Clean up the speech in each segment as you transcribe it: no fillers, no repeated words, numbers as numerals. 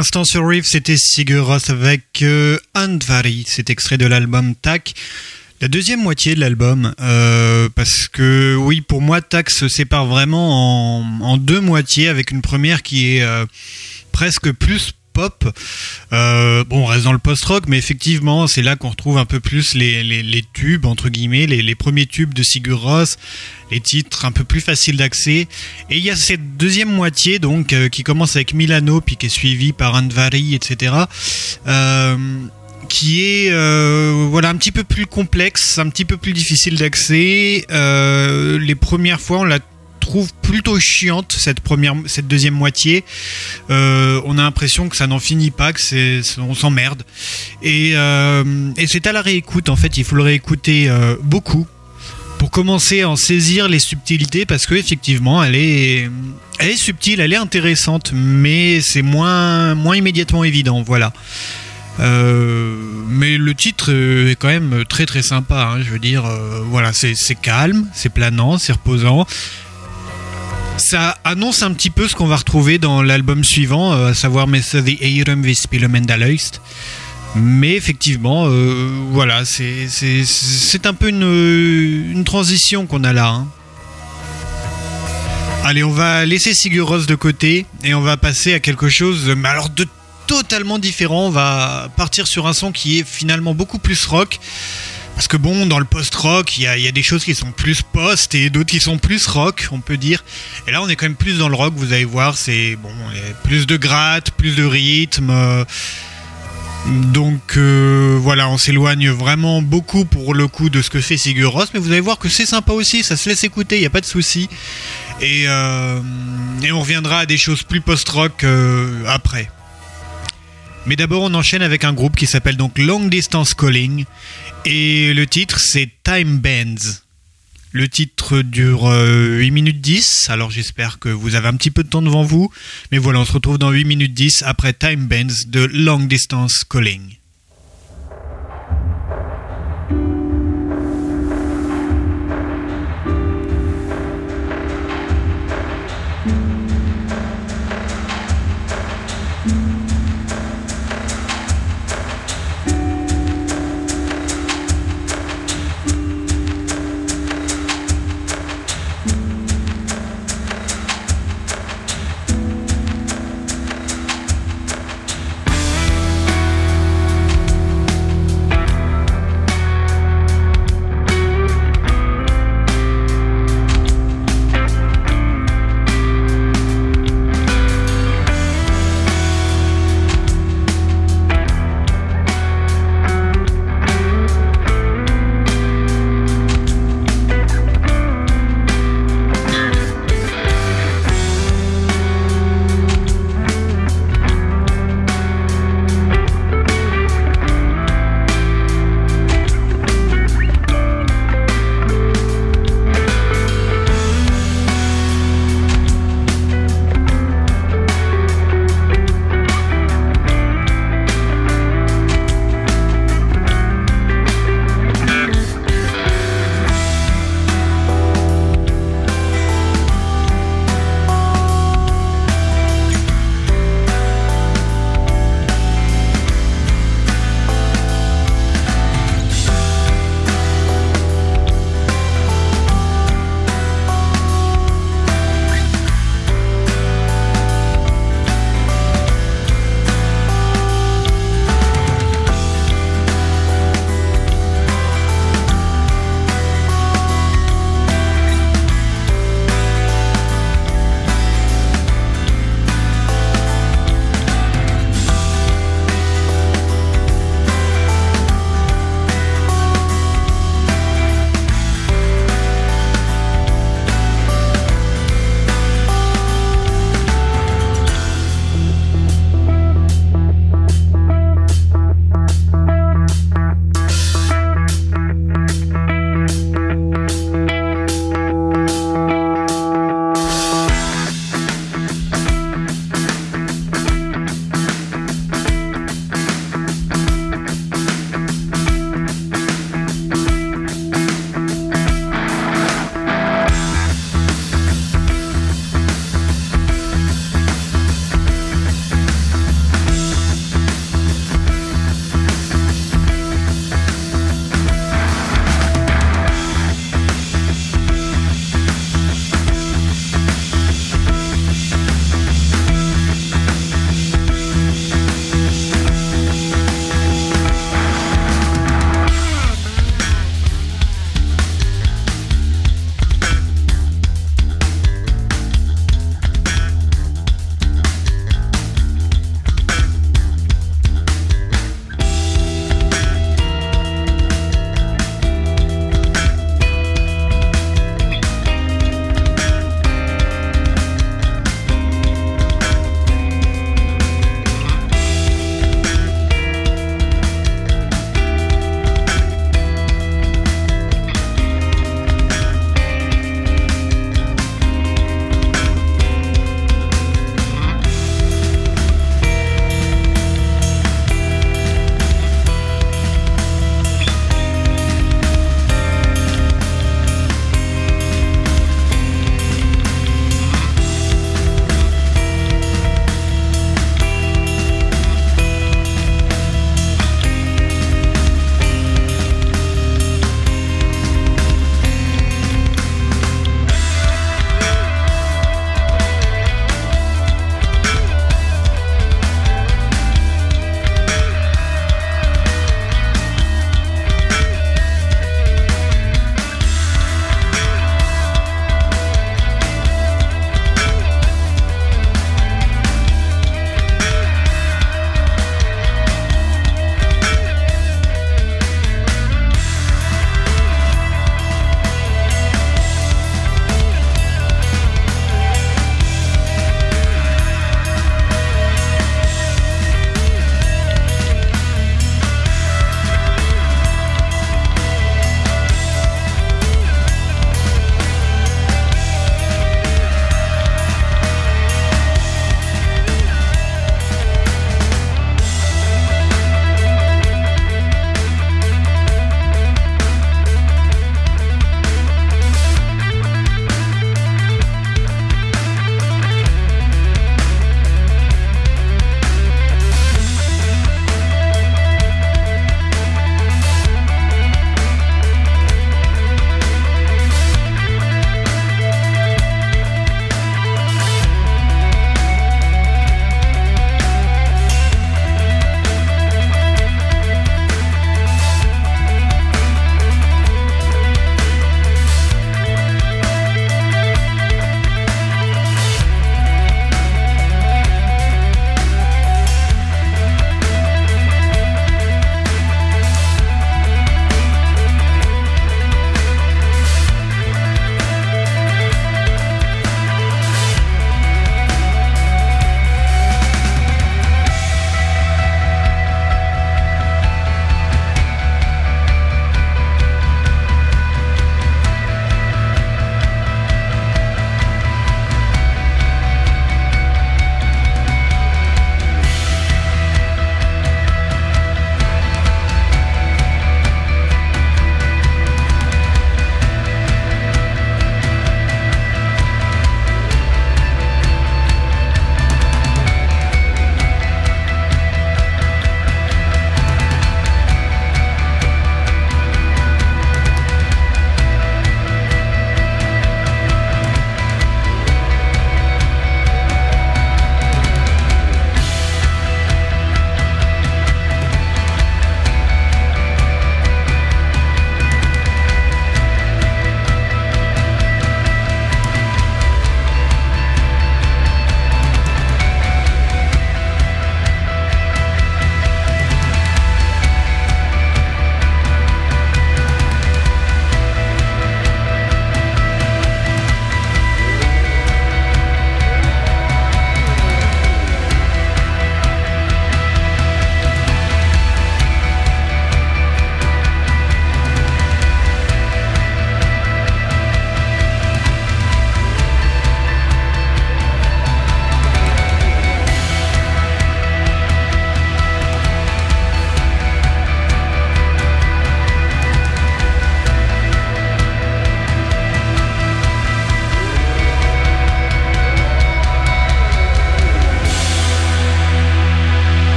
l'instant sur Riff, c'était Sigur Rós avec Andvari, c'est extrait de l'album Tak. La deuxième moitié de l'album, parce que oui, pour moi, Tak se sépare vraiment en deux moitiés, avec une première qui est presque plus pop. On reste dans le post-rock, mais effectivement, c'est là qu'on retrouve un peu plus les tubes, entre guillemets, les premiers tubes de Sigur Rós, les titres un peu plus faciles d'accès. Et il y a cette deuxième moitié, donc, qui commence avec Milano, puis qui est suivie par Andvari, etc., qui est un petit peu plus complexe, un petit peu plus difficile d'accès. Les premières fois, on la trouve plutôt chiante, cette deuxième moitié. On a l'impression que ça n'en finit pas, on s'emmerde. Et c'est à la réécoute, en fait, il faut le réécouter beaucoup pour commencer à en saisir les subtilités, parce que effectivement, elle est subtile, elle est intéressante, mais c'est moins immédiatement évident, voilà. Mais le titre est quand même très très sympa, hein, je veux dire, c'est calme, c'est planant, c'est reposant. Ça annonce un petit peu ce qu'on va retrouver dans l'album suivant, à savoir Messe the Eirum vi Spillemendalaust. Mais effectivement, c'est un peu une transition qu'on a là, hein. Allez, on va laisser Sigur Rós de côté et on va passer à quelque chose, mais alors de totalement différent. On va partir sur un son qui est finalement beaucoup plus rock. Parce que bon, dans le post-rock, il y a des choses qui sont plus post et d'autres qui sont plus rock, on peut dire. Et là, on est quand même plus dans le rock, vous allez voir, c'est bon, plus de gratte, plus de rythme. Donc on s'éloigne vraiment beaucoup pour le coup de ce que fait Sigur Rós, mais vous allez voir que c'est sympa aussi, ça se laisse écouter, il n'y a pas de souci. Et on reviendra à des choses plus post-rock après. Mais d'abord, on enchaîne avec un groupe qui s'appelle donc Long Distance Calling. Et le titre, c'est Time Bends. Le titre dure 8 minutes 10. Alors j'espère que vous avez un petit peu de temps devant vous. Mais voilà, on se retrouve dans 8 minutes 10 après Time Bends de Long Distance Calling.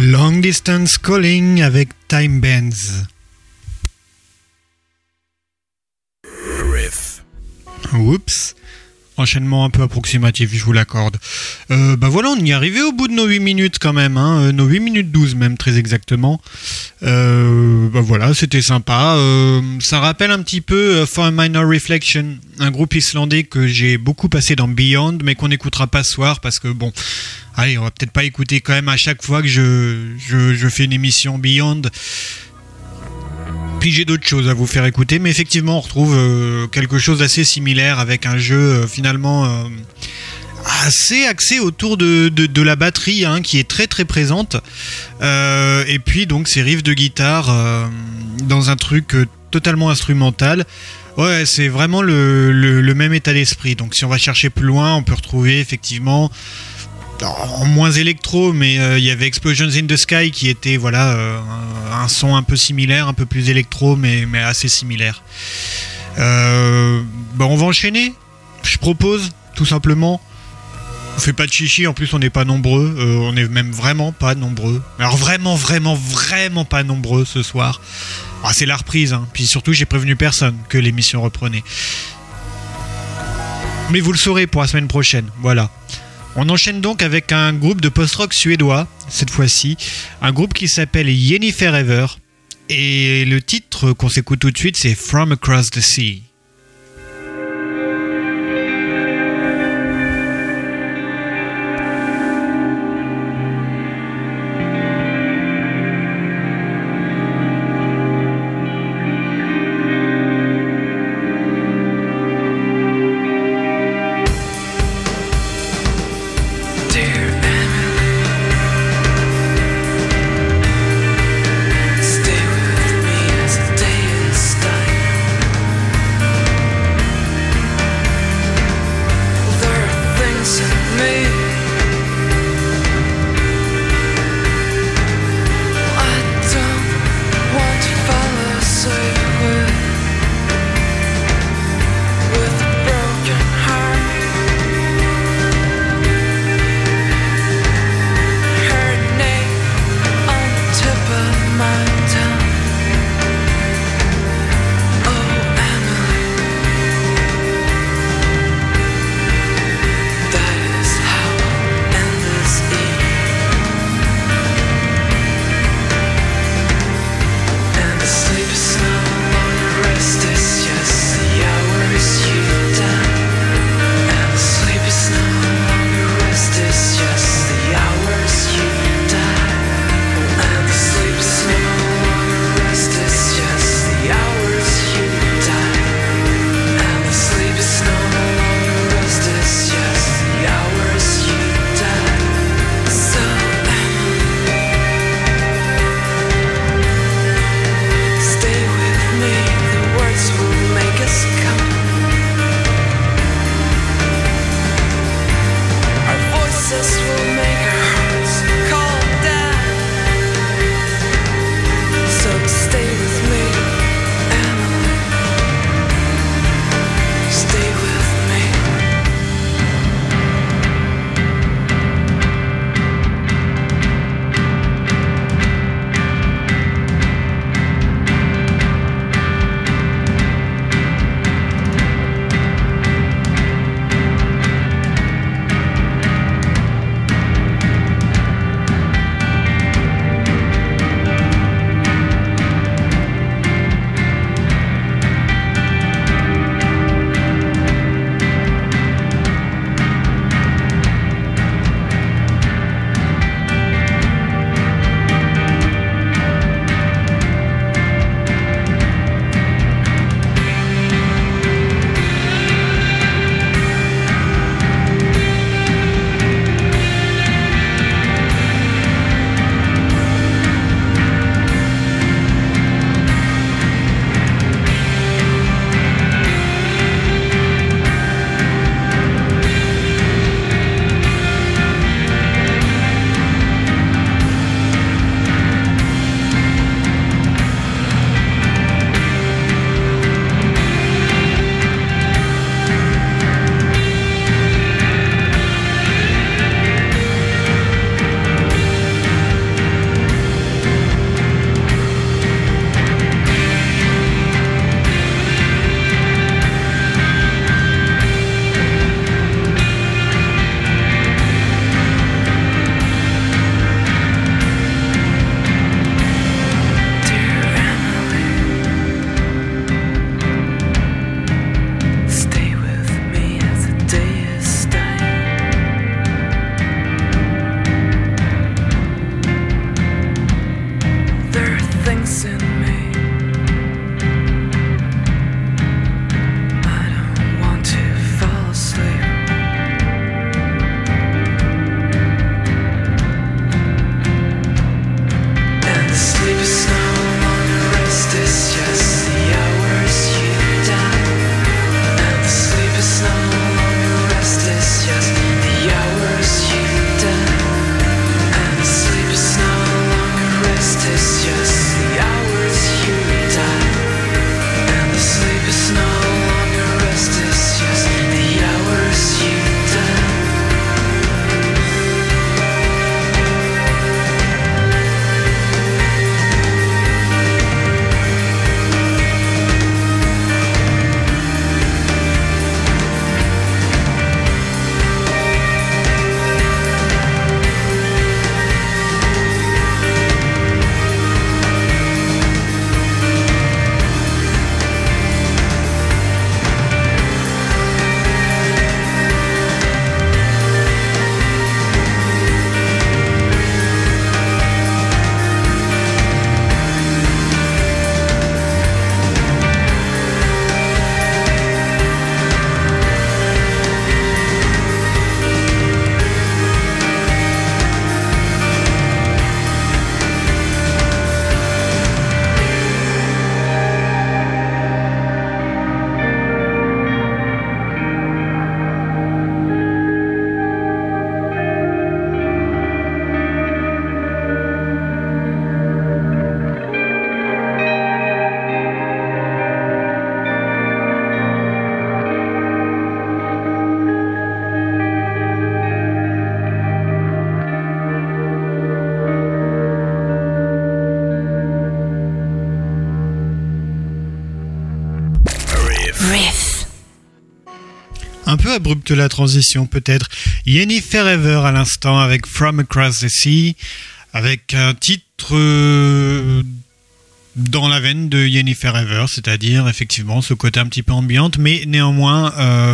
Long Distance Calling avec Time Bands. Oups. Enchaînement un peu approximatif, je vous l'accorde. Voilà, on y est arrivé au bout de nos 8 minutes quand même, hein, nos 8 minutes 12 même très exactement. Voilà, c'était sympa. Ça rappelle un petit peu For a Minor Reflection, un groupe islandais que j'ai beaucoup passé dans Beyond, mais qu'on n'écoutera pas ce soir parce que bon, allez, on va peut-être pas écouter quand même à chaque fois que je fais une émission Beyond. Puis j'ai d'autres choses à vous faire écouter, mais effectivement on retrouve quelque chose d'assez similaire avec un jeu finalement assez axé autour de la batterie, hein, qui est très très présente, et puis donc ces riffs de guitare dans un truc totalement instrumental. Ouais, c'est vraiment le même état d'esprit. Donc si on va chercher plus loin, on peut retrouver effectivement en moins électro, mais il y avait Explosions in the Sky qui était un son un peu similaire, un peu plus électro, mais assez similaire. On va enchaîner, je propose, tout simplement. On fait pas de chichi, en plus on n'est pas nombreux, on est même vraiment pas nombreux. Alors vraiment pas nombreux ce soir. C'est la reprise, hein. Puis surtout j'ai prévenu personne que l'émission reprenait. Mais vous le saurez pour la semaine prochaine, voilà. On enchaîne donc avec un groupe de post-rock suédois, cette fois-ci, un groupe qui s'appelle Yennefer Ever, et le titre qu'on s'écoute tout de suite, c'est From Across the Sea. That is how Un peu abrupte la transition peut-être. Yenny Forever à l'instant avec From Across the Sea, avec un titre dans la veine de Yenny Forever, c'est-à-dire effectivement ce côté un petit peu ambiante, mais néanmoins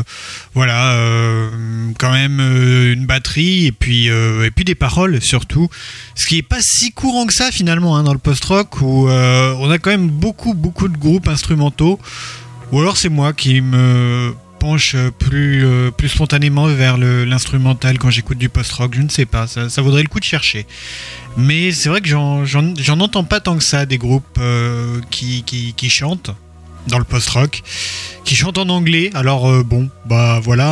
quand même une batterie et puis des paroles surtout, ce qui est pas si courant que ça finalement dans le post-rock où on a quand même beaucoup de groupes instrumentaux, ou alors c'est moi qui me penche plus spontanément vers l'instrumental quand j'écoute du post-rock, je ne sais pas, ça vaudrait le coup de chercher. Mais c'est vrai que j'en entends pas tant que ça des groupes qui chantent dans le post-rock, qui chantent en anglais. Alors voilà,